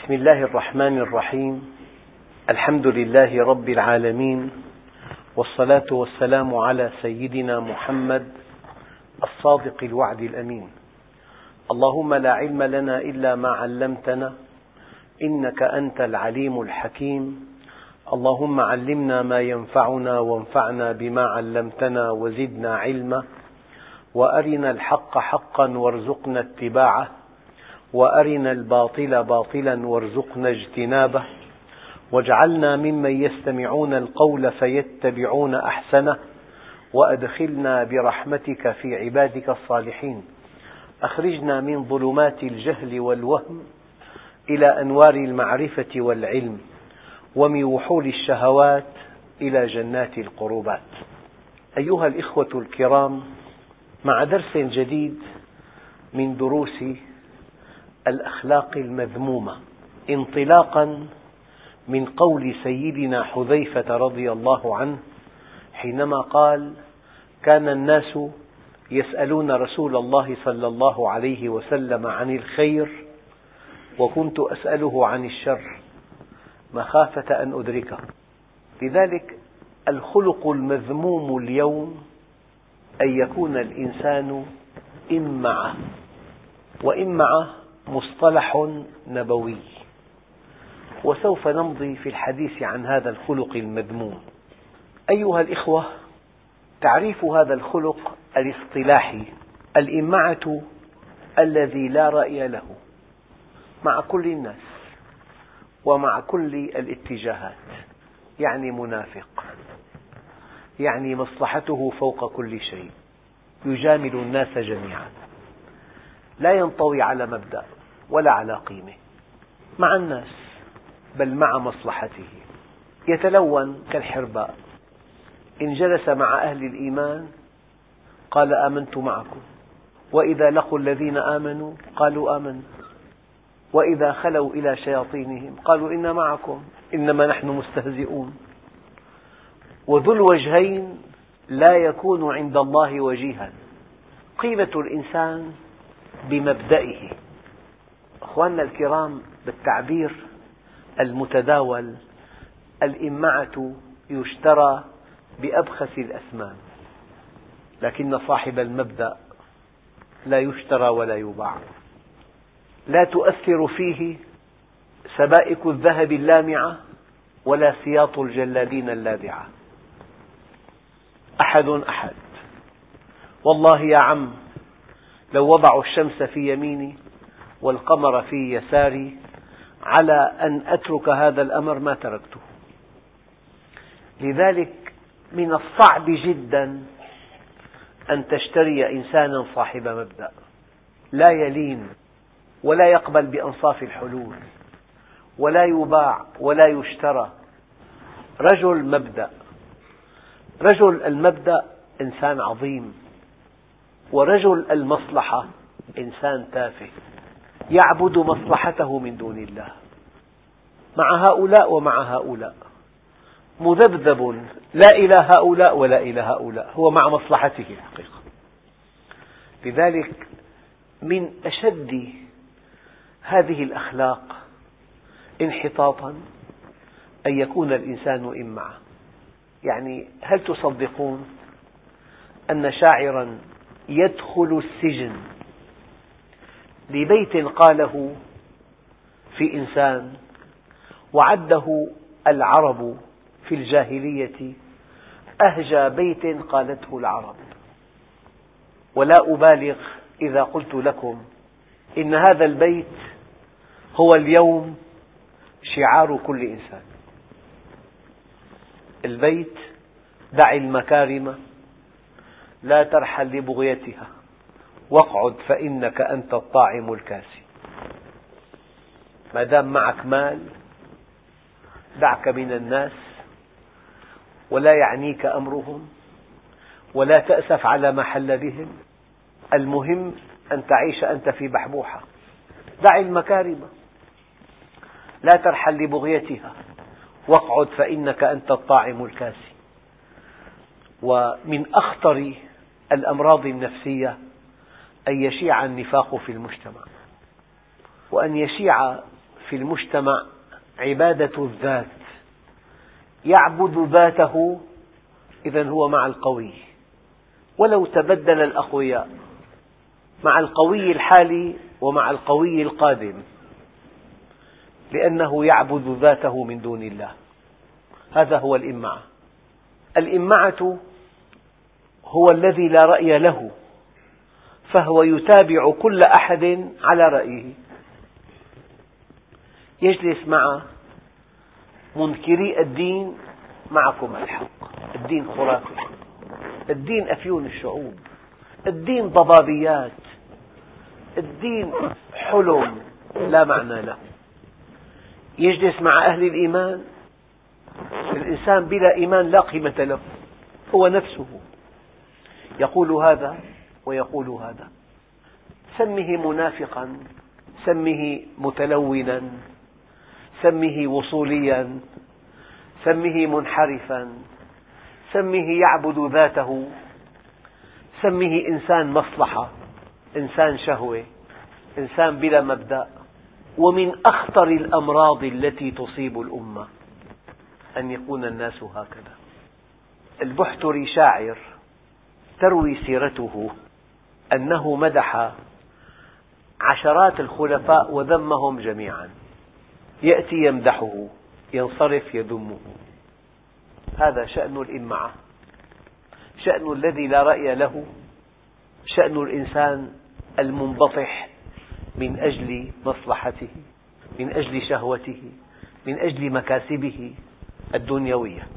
بسم الله الرحمن الرحيم. الحمد لله رب العالمين، والصلاة والسلام على سيدنا محمد الصادق الوعد الأمين. اللهم لا علم لنا إلا ما علمتنا إنك أنت العليم الحكيم. اللهم علمنا ما ينفعنا وانفعنا بما علمتنا وزدنا علما، وأرنا الحق حقا وارزقنا اتباعه، وأرنا الباطل باطلا وارزقنا اجتنابه، واجعلنا ممن يستمعون القول فيتبعون أحسنه، وأدخلنا برحمتك في عبادك الصالحين. أخرجنا من ظلمات الجهل والوهم إلى أنوار المعرفة والعلم، ومن وحول الشهوات إلى جنات القربات. أيها الإخوة الكرام، مع درس جديد من دروس الأخلاق المذمومة، انطلاقا من قول سيدنا حذيفة رضي الله عنه حينما قال: كان الناس يسألون رسول الله صلى الله عليه وسلم عن الخير، وكنت أسأله عن الشر مخافة أن أدركه. لذلك الخلق المذموم اليوم أن يكون الإنسان إمعة، وإمعة مصطلح نبوي، وسوف نمضي في الحديث عن هذا الخلق المذموم. أيها الإخوة، تعريف هذا الخلق الاصطلاحي: الإمعة الذي لا رأي له مع كل الناس ومع كل الاتجاهات، يعني منافق، يعني مصلحته فوق كل شيء، يجامل الناس جميعا، لا ينطوي على مبدأ ولا على قيمة مع الناس، بل مع مصلحته، يتلون كالحرباء. إن جلس مع أهل الإيمان قال: آمنت معكم، وإذا لقوا الذين آمنوا قالوا آمنا، وإذا خلوا إلى شياطينهم قالوا إنا معكم إنما نحن مستهزئون. وذو الوجهين لا يكون عند الله وجيها. قيمة الإنسان بمبدئه. أخواننا الكرام، بالتعبير المتداول، الإمعة يشترى بأبخس الأثمان، لكن صاحب المبدأ لا يشترى ولا يباع. لا تؤثر فيه سبائك الذهب اللامعة ولا سياط الجلالين اللاذعة. أحد والله يا عم، لو وضعوا الشمس في يميني والقمر في يساري على أن أترك هذا الأمر ما تركته. لذلك من الصعب جدا أن تشتري إنسانا صاحب مبدأ، لا يلين ولا يقبل بأنصاف الحلول، ولا يباع ولا يشترى. رجل مبدأ. رجل المبدأ إنسان عظيم، ورجل المصلحة إنسان تافه يعبد مصلحته من دون الله، مع هؤلاء ومع هؤلاء، مذبذب لا إلى هؤلاء ولا إلى هؤلاء، هو مع مصلحته الحقيقة. لذلك من أشد هذه الأخلاق انحطاطا أن يكون الإنسان إمعة. يعني هل تصدقون أن شاعرا يدخل السجن لبيت قاله في إنسان وعده العرب في الجاهلية أهجى بيت قالته العرب، ولا أبالغ إذا قلت لكم إن هذا البيت هو اليوم شعار كل إنسان. البيت: دع المكارم لا ترحل لبغيتها، واقعد فإنك أنت الطاعم الكاسي. ما دام معك مال دعك من الناس، ولا يعنيك أمرهم، ولا تأسف على ما حل بهم. المهم أن تعيش أنت في بحبوحة. دع المكارم لا ترحل لبغيتها، واقعد فإنك أنت الطاعم الكاسي. ومن أخطر الأمراض النفسية أن يشيع النفاق في المجتمع، وأن يشيع في المجتمع عبادة الذات، يعبد ذاته، إذن هو مع القوي، ولو تبدل الأقوياء، مع القوي الحالي ومع القوي القادم، لأنه يعبد ذاته من دون الله. هذا هو الإمعة. الإمعة هو الذي لا رأي له، فهو يتابع كل أحد على رأيه، يجلس مع منكري الدين، معكم الحق، الدين خرافي، الدين أفيون الشعوب، الدين ضبابيات، الدين حلم لا معنى له. يجلس مع أهل الإيمان، الإنسان بلا إيمان لا قيمة له، هو نفسه يقول هذا ويقول هذا. سمه منافقا، سمه متلونا، سمه وصوليا، سمه منحرفا، سمه يعبد ذاته، سمه إنسان مصلحة، إنسان شهوة، إنسان بلا مبدأ. ومن أخطر الأمراض التي تصيب الأمة أن يكون الناس هكذا. البحتري شاعر تروي سيرته أنه مدح عشرات الخلفاء وذمهم جميعا، يأتي يمدحه ينصرف يذمه. هذا شأن الإمعة، شأن الذي لا رأي له، شأن الإنسان المنبطح من أجل مصلحته، من أجل شهوته، من أجل مكاسبه الدنيوية.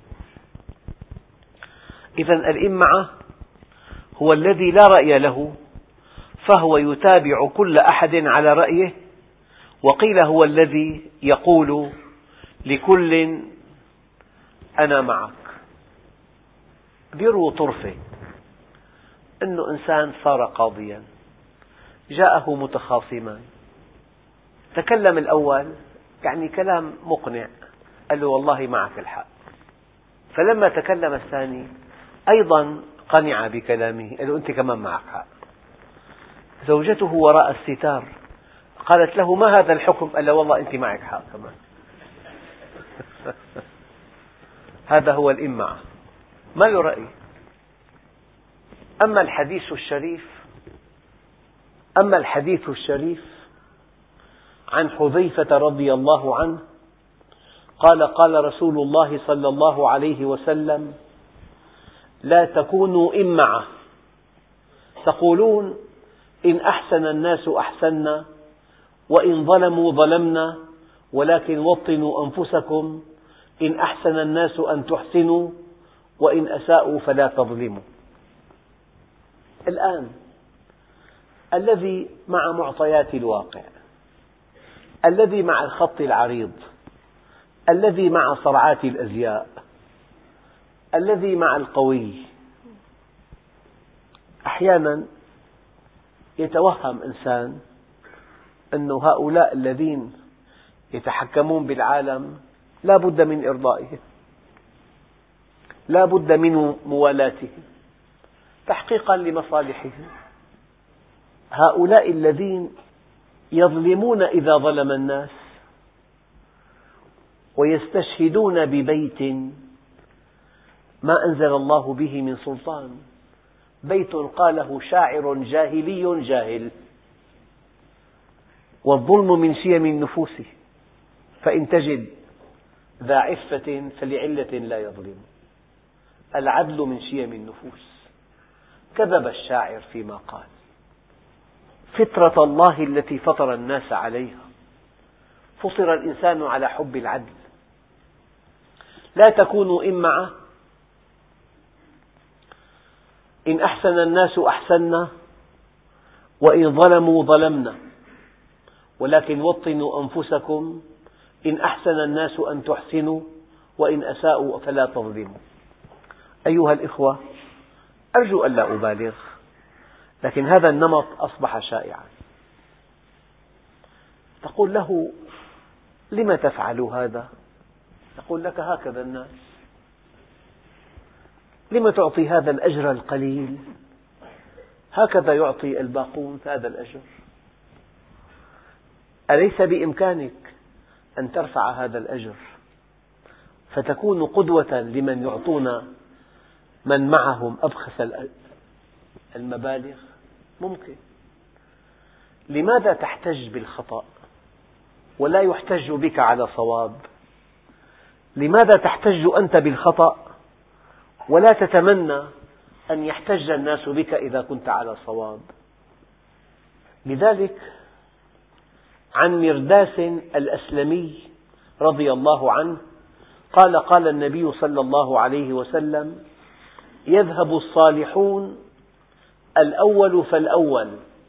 إذن الإمعة هو الذي لا رأي له، فهو يتابع كل أحد على رأيه، وقيل هو الذي يقول لكل أنا معك. بيرووا طرفة أنه إنسان صار قاضيا، جاءه متخاصمان، تكلم الأول يعني كلام مقنع، قال له والله معك الحق. فلما تكلم الثاني أيضا قنع بكلامه، قال له أنت كمان معك حق. زوجته وراء الستار قالت له ما هذا الحكم؟ قال له والله أنت معك حق كمان. هذا هو الإمعة، ما له رأي. أما الحديث الشريف عن حذيفة رضي الله عنه قال: قال رسول الله صلى الله عليه وسلم: لا تكونوا إمعة، تقولون إن أحسن الناس أحسنا، وإن ظلموا ظلمنا، ولكن وطنوا أنفسكم، إن أحسن الناس أن تحسنوا، وإن أساءوا فلا تظلموا. الآن الذي مع معطيات الواقع، الذي مع الخط العريض، الذي مع صرعات الأزياء، الذي مع القوي، أحيانا يتوهم إنسان أن هؤلاء الذين يتحكمون بالعالم لا بد من إرضائهم، لا بد من موالاتهم تحقيقا لمصالحهم. هؤلاء الذين يظلمون إذا ظلم الناس، ويستشهدون ببيت ما أنزل الله به من سلطان، بيت قاله شاعر جاهلي جاهل. والظلم من شيم النفوس، فإن تجد ذا عفة فلعلة لا يظلم. العدل من شيم النفوس. كذب الشاعر فيما قال: فطرة الله التي فطر الناس عليها، فطر الإنسان على حب العدل. لا تكونوا إمعة، إن أحسن الناس أحسنا، وإن ظلموا ظلمنا، ولكن وطنوا أنفسكم، إن أحسن الناس أن تحسنوا، وإن أساءوا فلا تظلموا. أيها الإخوة، أرجو ألا أبالغ، لكن هذا النمط أصبح شائعا. تقول له: لم تفعل هذا؟ يقول لك: هكذا الناس. لم تعطي هذا الأجر القليل؟ هكذا يعطي الباقون هذا الأجر. أليس بإمكانك أن ترفع هذا الأجر فتكون قدوة لمن يعطون من معهم أبخس المبالغ؟ ممكن. لماذا تحتج بالخطأ ولا يحتج بك على صواب؟ لماذا تحتج أنت بالخطأ ولا تتمنى أن يحتج الناس بك إذا كنت على صواب؟ لذلك عن مرداس الأسلمي رضي الله عنه قال: قال النبي صلى الله عليه وسلم: يذهب الصالحون الأول فالأول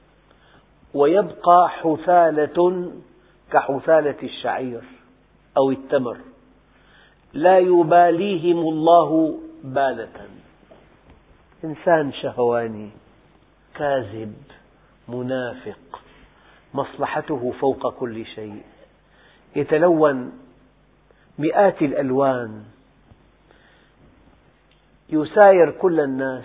ويبقى حثالة كحثالة الشعير أو التمر لا يباليهم الله بالة. إنسان شهواني كاذب منافق مصلحته فوق كل شيء، يتلون مئات الألوان، يساير كل الناس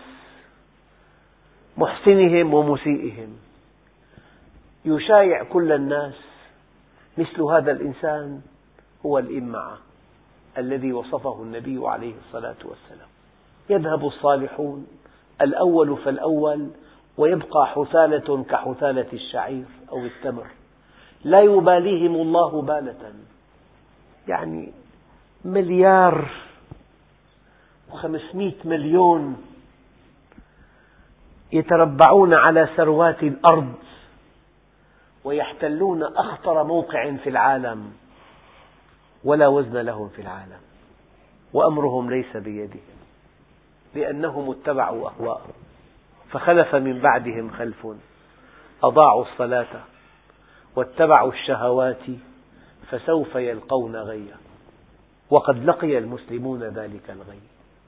محسنهم ومسيئهم، يشايع كل الناس. مثل هذا الإنسان هو الإمعة الذي وصفه النبي عليه الصلاة والسلام: يذهب الصالحون الأول فالأول ويبقى حثالة كحثالة الشعير أو التمر لا يباليهم الله بالة. يعني 1,500,000,000 يتربعون على ثروات الأرض ويحتلون أخطر موقع في العالم ولا وزن لهم في العالم، وأمرهم ليس بيدهم لأنهم اتبعوا أهواءهم. فخلف من بعدهم خلف أضاعوا الصلاة واتبعوا الشهوات فسوف يلقون غيا. وقد لقي المسلمون ذلك الغي.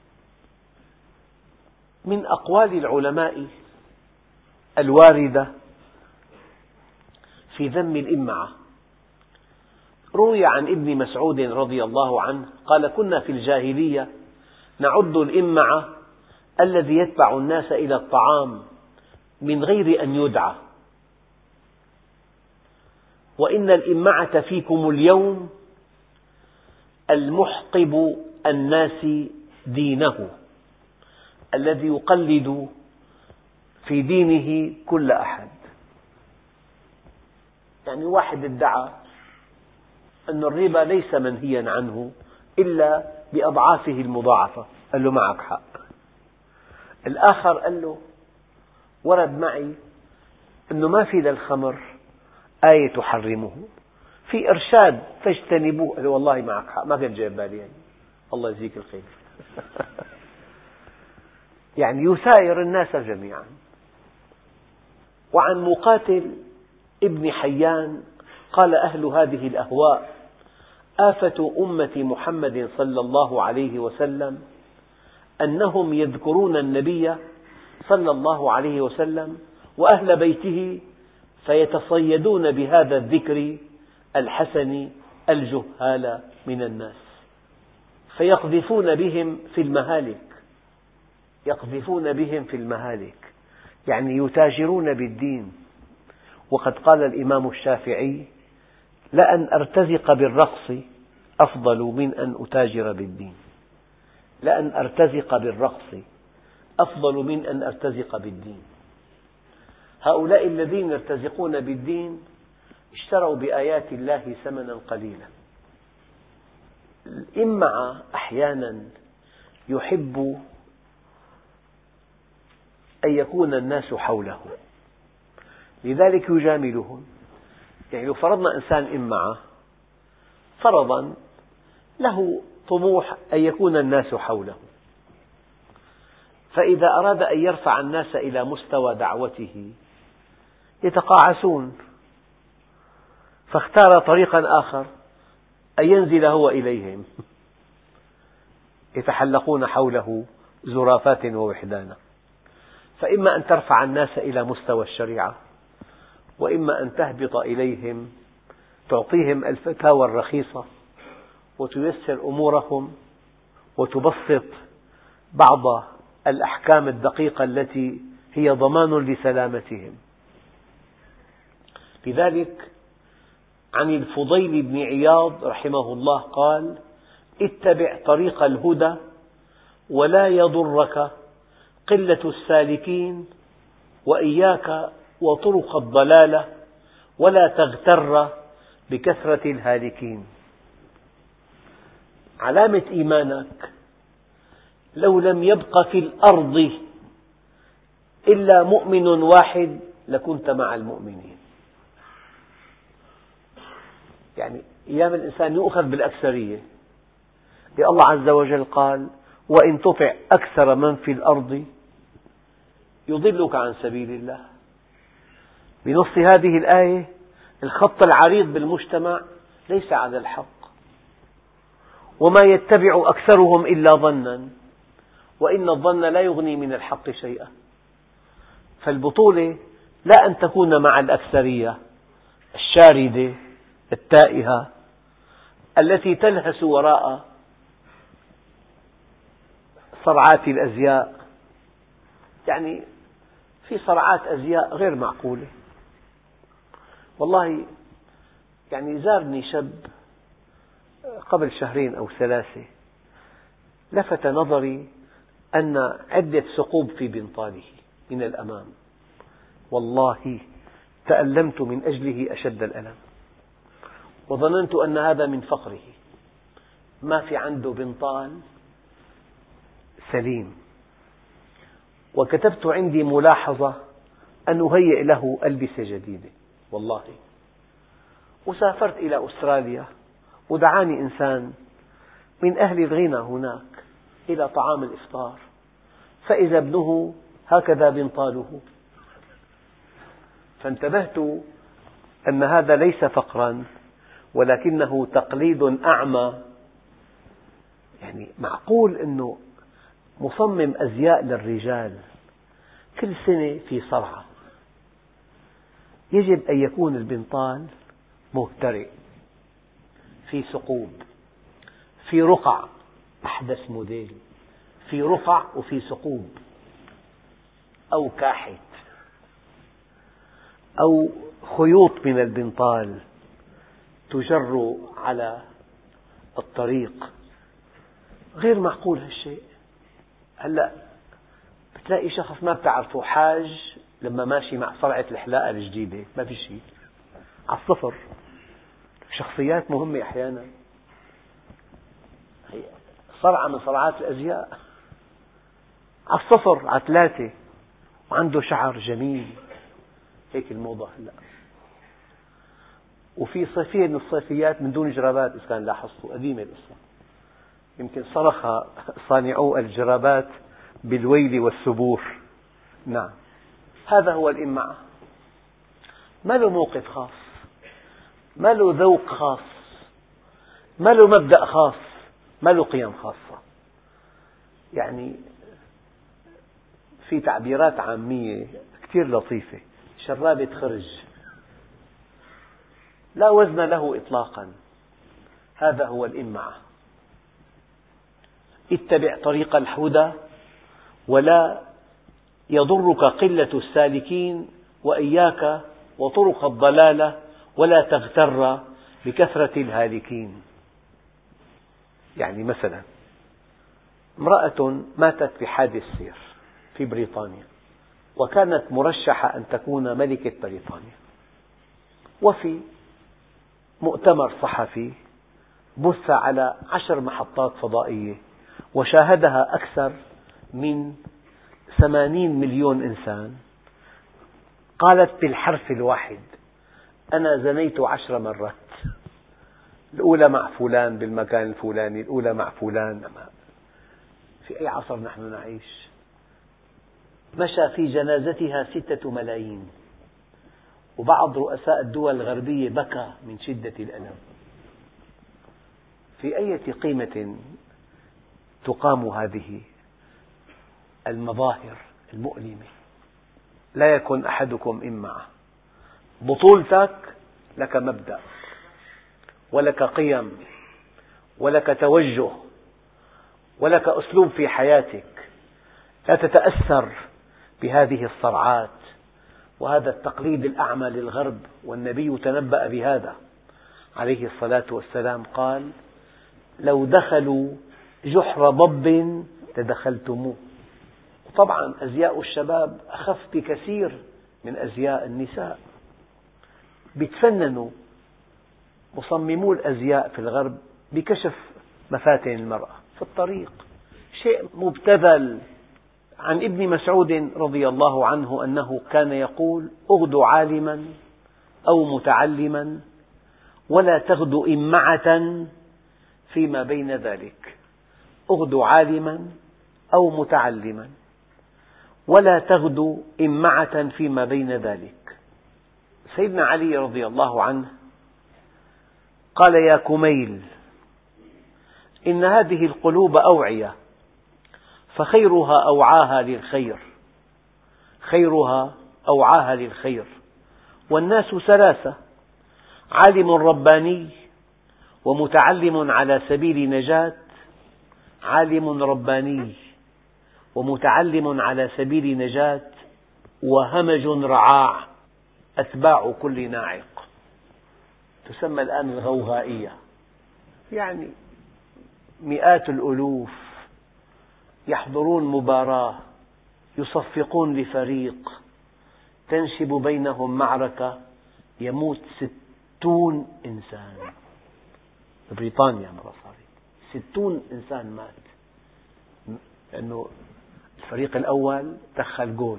من أقوال العلماء الواردة في ذم الإمعة: روي عن ابن مسعود رضي الله عنه قال: كنا في الجاهلية نعد الإمعة الذي يتبع الناس إلى الطعام من غير أن يدعى، وإن الإمعة فيكم اليوم المحقب الناس دينه، الذي يقلد في دينه كل أحد. يعني واحد ادعى أن الربا ليس منهيا عنه إلا بأضعافه المضاعفة، قال له: معك حق. الآخر قال له: ورد معي أنه ما في للخمر آية تحرمه، في إرشاد فاجتنبوه. قال له: والله معك حق، ما كنت جايب بالي، يعني الله يجزيك الخير. يعني يساير الناس جميعا. وعن مقاتل ابن حيان قال: أهل هذه الأهواء آفة أمة محمد صلى الله عليه وسلم أنهم يذكرون النبي صلى الله عليه وسلم وأهل بيته فيتصيدون بهذا الذكر الحسن الجهال من الناس، فيقذفون بهم في المهالك. يقذفون بهم في المهالك يعني يتاجرون بالدين. وقد قال الإمام الشافعي: لأن أرتزق بالرقص أفضل من أن أتاجر بالدين. لأن أرتزق بالرقص أفضل من أن أرتزق بالدين. هؤلاء الذين يرتزقون بالدين اشتروا بآيات الله ثمنا قليلا. الإمعة أحيانا يحب أن يكون الناس حوله، لذلك يجاملهم. يعني لو فرضنا إنسان إمعة فرضا له طموح أن يكون الناس حوله، فإذا أراد أن يرفع الناس إلى مستوى دعوته يتقاعسون، فاختار طريقا آخر أن ينزل هو إليهم، يتحلقون حوله زرافات ووحدانا. فإما أن ترفع الناس إلى مستوى الشريعة، وإما أن تهبط إليهم تعطيهم الفتاوى الرخيصة وتيسر أمورهم وتبسط بعض الأحكام الدقيقة التي هي ضمان لسلامتهم. لذلك عن الفضيل بن عياض رحمه الله قال: اتبع طريق الهدى ولا يضرك قلة السالكين، وإياك وطرق الضلالة ولا تغتر بكثرة الهالكين. علامة إيمانك: لو لم يبق في الأرض إلا مؤمن واحد لكنت مع المؤمنين. يعني أيام الإنسان يؤخذ بالأكثرية، الله عز وجل قال: وإن تطع أكثر من في الأرض يضلك عن سبيل الله. بنص هذه الآية الخط العريض بالمجتمع ليس على الحق، وما يتبع أكثرهم إلا ظنا، وإن الظن لا يغني من الحق شيئا. فالبطولة لا أن تكون مع الأكثرية الشاردة التائهة التي تلهث وراء صرعات الأزياء. يعني في صرعات أزياء غير معقولة. والله يعني زارني شاب قبل 2 أو 3 شهور، لفت نظري أن عدة ثقوب في بنطاله من الأمام. والله تألمت من أجله أشد الألم، وظننت أن هذا من فقره، ما في عنده بنطال سليم. وكتبت عندي ملاحظة أن أهيئ له ألبسة جديدة. والله وسافرت إلى أستراليا، ودعاني إنسان من أهل الغنى هناك إلى طعام الإفطار، فإذا ابنه هكذا بنطاله. فانتبهت أن هذا ليس فقرا ولكنه تقليد أعمى. يعني معقول أنه مصمم أزياء للرجال كل سنة في صرعة؟ يجب أن يكون البنطال مهترئ، في ثقوب، في رقع أحدث موديل، في رقع وفي ثقوب، أو كاحت، أو خيوط من البنطال تجر على الطريق. غير معقول هالشيء. هلأ بتلاقي شخص ما بتعرفه حاج لما ماشي مع صرعة الحلاقة الجديدة، ما في شيء، على الصفر. شخصيات مهمة أحيانا، صرعة من صرعات الأزياء، على الصفر، على 3، وعنده شعر جميل. هيك الموضة هلأ. وفي صيفية من الصيفيات من دون جرابات، إذا كان لاحظتوا، قديمة القصة، يمكن صرخ صانعو الجرابات بالويل والثبور. نعم، هذا هو الإمعة. ما له موقف خاص، ما له ذوق خاص، ما له مبدأ خاص، ما له قيم خاصة. يعني في تعبيرات عامية كثير لطيفة: شرابة خرج، لا وزن له إطلاقا. هذا هو الإمعة. اتبع طريق الهدى ولا يضرك قلة السالكين، وإياك وطرق الضلالة ولا تغتر بكثرة الهالكين. يعني مثلا امرأة ماتت في حادث سير في بريطانيا، وكانت مرشحة أن تكون ملكة بريطانيا، وفي مؤتمر صحفي بث على 10 محطات فضائية وشاهدها أكثر من 80 مليون إنسان، قالت بالحرف الواحد: أنا زنيت 10 مرات، الأولى مع فلان بالمكان الفلاني، الأولى مع فلان. في أي عصر نحن نعيش؟ مشى في جنازتها 6 ملايين، وبعض رؤساء الدول الغربية بكى من شدة الألم. في أي قيمة تقام هذه المظاهر المؤلمة؟ لا يكن أحدكم إمعة. بطولتك لك مبدأ، ولك قيم، ولك توجه، ولك أسلوب في حياتك. لا تتأثر بهذه الصرعات وهذا التقليد الأعمى للغرب، والنبي تنبأ بهذا: عليه الصلاة والسلام قال: لو دخلوا جحر ضب لدخلتموه. طبعا أزياء الشباب أخف بكثير من أزياء النساء. يتفننوا مصممو الأزياء في الغرب بكشف مفاتن المرأة في الطريق، شيء مبتذل. عن ابن مسعود رضي الله عنه أنه كان يقول: اغدوا عالما أو متعلما ولا تغدوا إمعة فيما بين ذلك. اغدوا عالما أو متعلما ولا تغدوا إمعة فيما بين ذلك. سيدنا علي رضي الله عنه قال: يا كميل، إن هذه القلوب أوعية، فخيرها أوعاها للخير، خيرها أوعاها للخير، والناس ثلاثة: عالم رباني ومتعلم على سبيل نجاة، عالم رباني ومتعلم على سبيل نجاة، وهمج رعاع أتباع كل ناعق. تسمى الآن الغوغائية، يعني مئات الألوف يحضرون مباراة، يصفقون لفريق، تنشب بينهم معركة، يموت 60 إنسان. بريطانيا مرة صارت 60 إنسان مات، لأنه الفريق الأول دخل جول.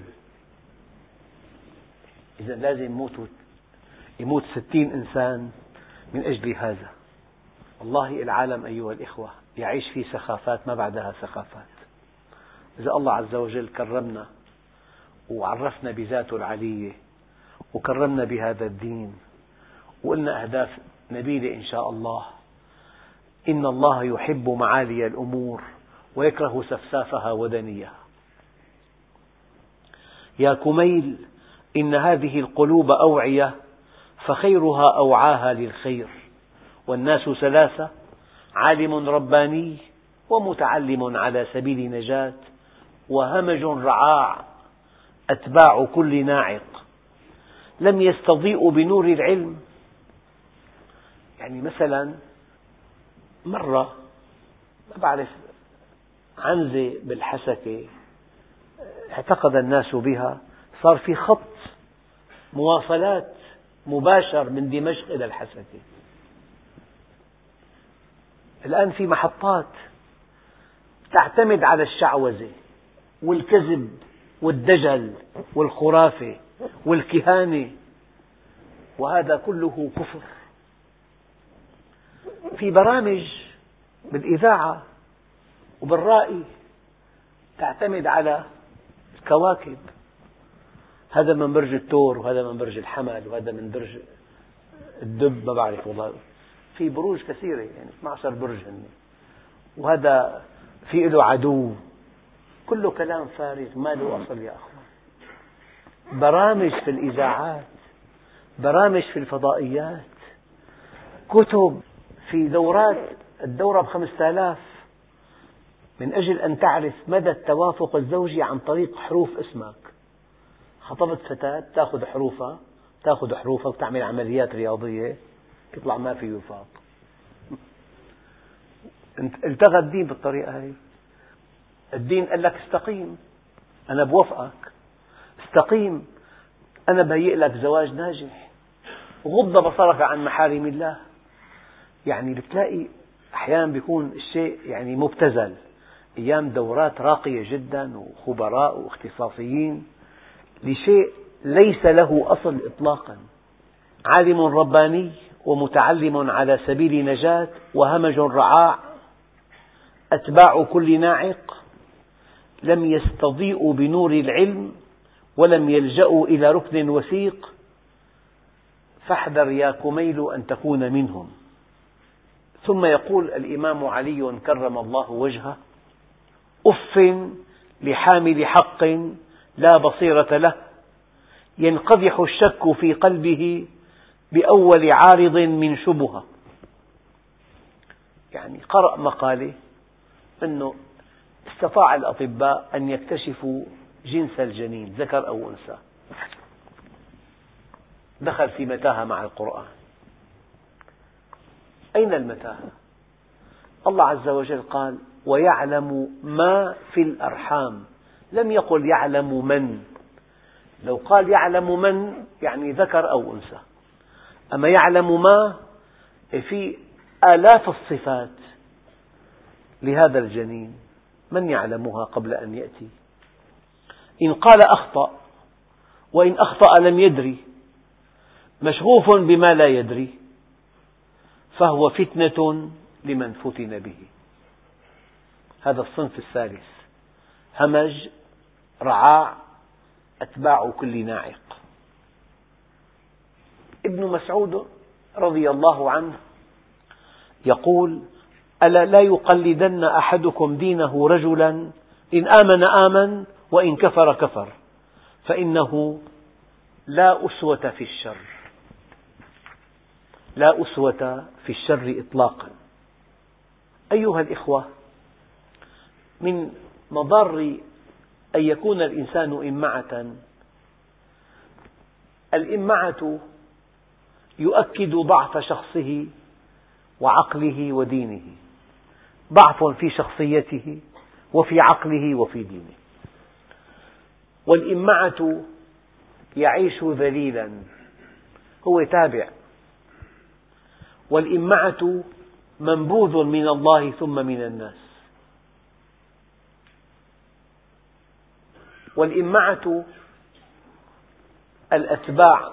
إذا لازم يموت 60 إنسان من أجل هذا. والله العالم أيها الإخوة يعيش في سخافات ما بعدها سخافات. إذا الله عز وجل كرمنا وعرفنا بذاته العلية وكرمنا بهذا الدين وقلنا أهداف نبيلة إن شاء الله: إن الله يحب معالي الأمور ويكره سفسافها ودنيها. يا كميل، إن هذه القلوب أوعية، فخيرها أوعاها للخير، والناس ثلاثة: عالم رباني ومتعلم على سبيل نجاة، وهمج رعاع أتباع كل ناعق. لم يستضيئوا بنور العلم. يعني مثلا مرة ما بعرف عنزة بالحسكة اعتقد الناس بها، صار في خط مواصلات مباشر من دمشق إلى الحسكة. الآن في محطات تعتمد على الشعوذة والكذب والدجل والخرافة والكهانة، وهذا كله كفر. في برامج بالإذاعة وبالرائي تعتمد على الكواكب، هذا من برج الثور وهذا من برج الحمل وهذا من برج الدب، ما بعرف والله، في بروج كثيرة، يعني 12 برج هن، وهذا في له عدو. كله كلام فارغ ما له أصل يا أخوان. برامج في الإذاعات، برامج في الفضائيات، كتب، في دورات، الدورة ب5000 من أجل أن تعرف مدى التوافق الزوجي عن طريق حروف اسمك. خطبت فتاة تأخذ حروفها وتعمل عمليات رياضية، يطلع ما في وفاق. التغى الدين بالطريقة هذه. الدين قال لك استقيم، أنا بوافقك، استقيم، أنا بهيئ لك زواج ناجح، غض بصرك عن محارم الله. يعني بتلاقي أحيانا بيكون الشيء يعني مبتذل. أيام دورات راقية جدا وخبراء واختصاصيين لشيء ليس له أصل إطلاقا. عالم رباني ومتعلم على سبيل نجاة، وهمج رعاع أتباع كل ناعق. لم يستضيئوا بنور العلم ولم يلجأوا إلى ركن وثيق، فاحذر يا كميل أن تكون منهم. ثم يقول الإمام علي كرم الله وجهه: أف لحامل حق لا بصيرة له، ينقدح الشك في قلبه بأول عارض من شبهة. يعني قرأ مقالة أنه استطاع الأطباء أن يكتشفوا جنس الجنين ذكر أو أنثى، دخل في متاهة مع القرآن. أين المتاهة؟ الله عز وجل قال: ويعلم ما في الأرحام، لم يقل يعلم من. لو قال يعلم من يعني ذكر أو أنثى، أما يعلم ما في آلاف الصفات لهذا الجنين، من يعلمها قبل أن يأتي؟ إن قال أخطأ، وإن أخطأ لم يدري، مشغوف بما لا يدري، فهو فتنة لمن فتن به. هذا الصنف الثالث: همج، رعاع، أتباع كل ناعق. ابن مسعود رضي الله عنه يقول: ألا لا يقلدن أحدكم دينه رجلا إن آمن آمن وإن كفر كفر، فإنه لا أسوة في الشر، لا أسوة في الشر إطلاقا. أيها الإخوة، من مضار أن يكون الإنسان إمعة، الإمعة يؤكد ضعف شخصه وعقله ودينه، ضعف في شخصيته وفي عقله وفي دينه. والإمعة يعيش ذليلا، هو تابع. والإمعة منبوذ من الله ثم من الناس. والإمعة الأتباع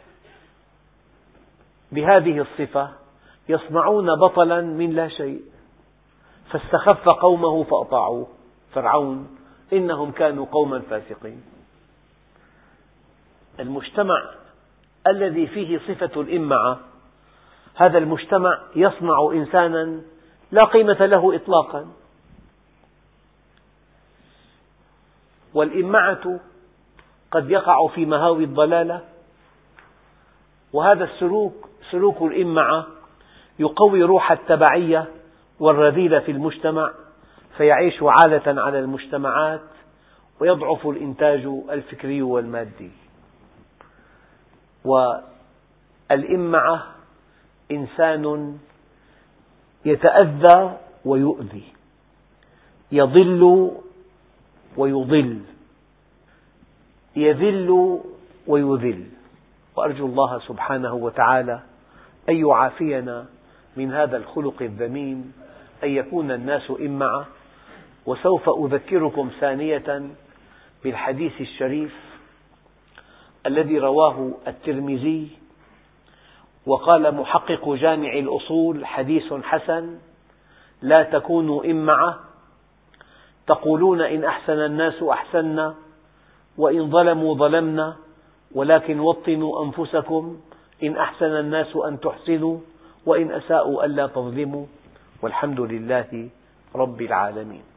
بهذه الصفة يصنعون بطلا من لا شيء، فاستخف قومه فأطاعوه. فرعون إنهم كانوا قوما فاسقين. المجتمع الذي فيه صفة الإمعة، هذا المجتمع يصنع إنسانا لا قيمة له إطلاقا. والإمعة قد يقع في مهاوي الضلالة، وهذا السلوك، سلوك الإمعة، يقوي روح التبعية والرذيلة في المجتمع، فيعيش عالة على المجتمعات، ويضعف الإنتاج الفكري والمادي. والإمعة إنسان يتأذى ويؤذي، يضل ويضل، يذل ويذل. وأرجو الله سبحانه وتعالى أن يعافينا من هذا الخلق الذميم، أن يكون الناس إمعة. وسوف أذكركم ثانية بالحديث الشريف الذي رواه الترمذي، وقال محقق جامع الأصول: حديث حسن. لا تكونوا إمعة، تقولون إن أحسن الناس أحسنا، وإن ظلموا ظلمنا، ولكن وطنوا أنفسكم، إن أحسن الناس أن تحسنوا، وإن أساءوا ألا تظلموا، والحمد لله رب العالمين.